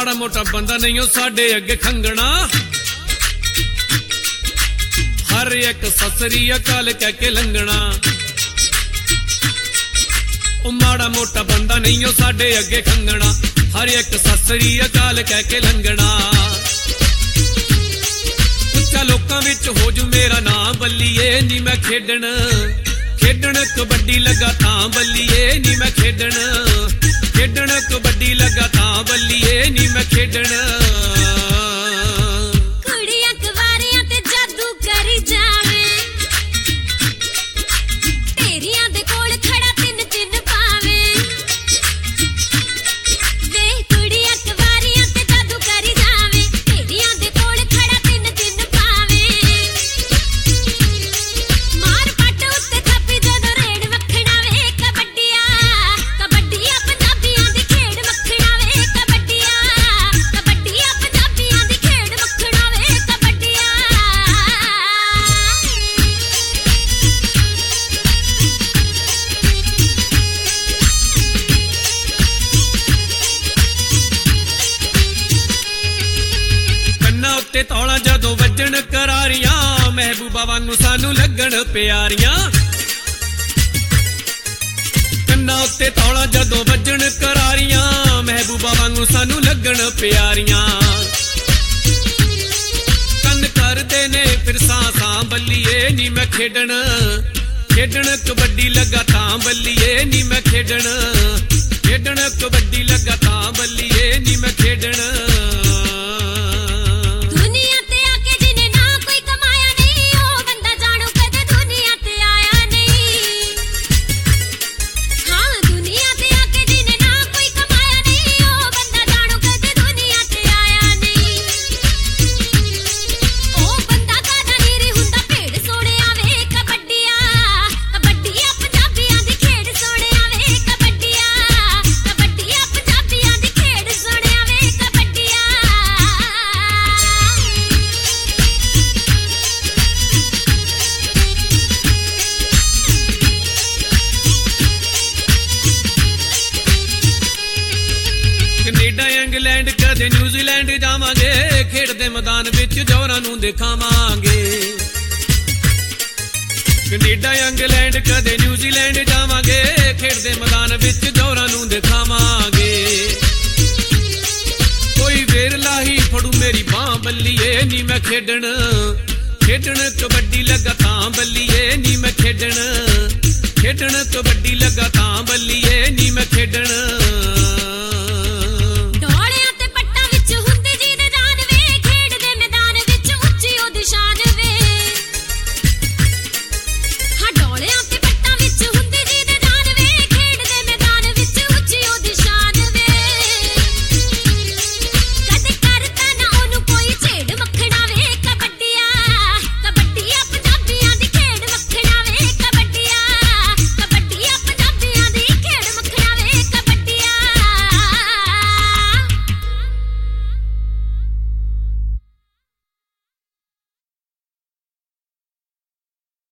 माड़ा मोटा बंदा नहीं हो साडे अगे खंगना हर एक ससरी अकाल कह के लंघना माड़ा मोटा बंदा नहीं हो साडे अगे खंगना हर एक ससरी अकाल कह के लंघना उच्चा लोकां विच हो जू मेरा नाम बल्लीए नी मैं खेडण खेडण कबड्डी लगा तां बल्लीए नी मैं खेडण खेडण कबड्डी लगा तां बल्लीए नी मैं खेडण तौला जदों वजन करारियां महबूबा वांगू सानू लगन प्यारियां कन्ना उत्ते तौला जदों वजन करारियां महबूबा वांगू सानू लगन प्यारियां कन करदे ने फिर सां बल्लीए नी मैं खेडण खेडण कबड्डी लगा तां बल्लीए नी मैं खेडण खेडण कबड्डी लगा तां बल्लीए नी मैं खेडण कनेडा इंग्लैंड कदे न्यूजीलैंड जावांगे खेडदे मैदान विच जोरां नूं दिखावांगे कनेडा इंग्लैंड कदे न्यूजीलैंड जावांगे खेडदे मैदान विच जोरां नूं दिखावांगे कोई वेरला ही फड़ू मेरी बां बल्लीए नी मैं खेडण खेडण कबड्डी लगा तां बल्लीए नी मैं खेडण खेडण कबड्डी लगा तां बल्लीए नी मैं खेडण